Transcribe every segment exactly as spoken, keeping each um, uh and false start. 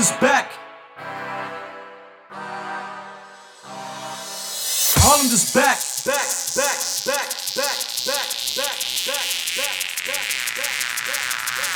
is back. Holland is back. Back, back, back, back, back, back, back, back, back, back, back.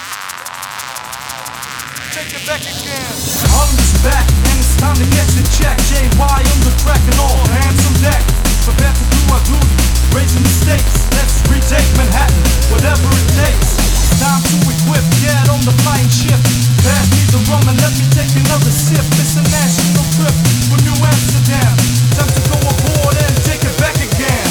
Take it back again. Holland is back, and it's time to get your check. J Y on the track and all hands on deck. Prepare to do our duty, raising the stakes. Let's retake Manhattan, whatever it takes. It's time to equip, get on the flying ship. Pass me the rum and let me take another sip. It's a national trip for New Amsterdam. Time to go aboard and take it back again.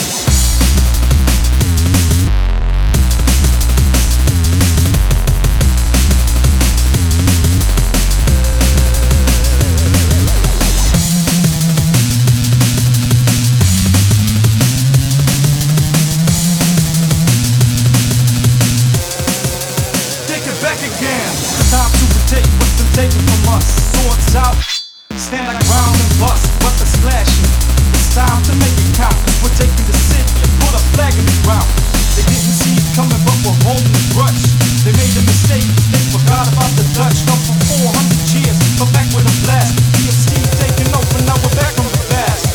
Time to retake what's been taken from us. Swords out, stand our ground and bust. Weapons flashing, it's time to make it count. Cause we're taking the city and put a flag in the ground. They didn't see it coming but we're holding the grudge. They made a mistake, they forgot about the Dutch. Gone for four hundred years, but back with a blast. P F C taking over, now we're back on the fast.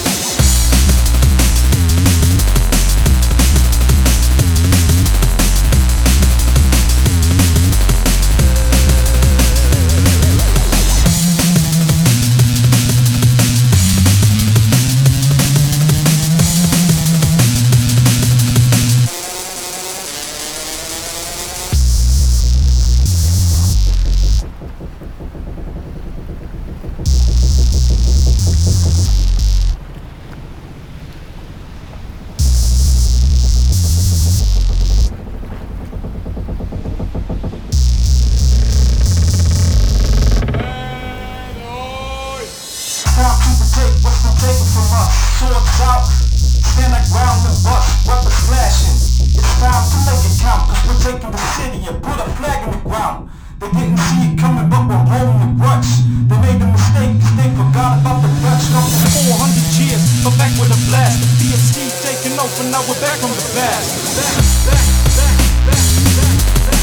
Swords out, stand our ground and bust, weapons flashing. It's time to make it count, cause we're taking the city and put a flag in the ground. They didn't see it coming but we're rolling the grudge. They made a mistake cause they forgot about the Dutch. Gone for four hundred years, but back with a blast. The P F C taking over, now we're back on the fast. Back, back, back, back, back, back.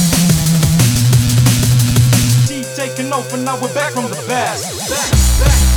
Taking over, now we're back on the fast. Back, back.